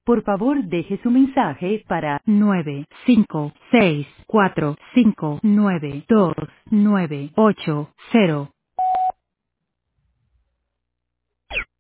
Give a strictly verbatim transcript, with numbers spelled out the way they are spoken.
Por favor, deje su mensaje para nueve cinco seis cuatro cinco nueve dos nueve ocho cero.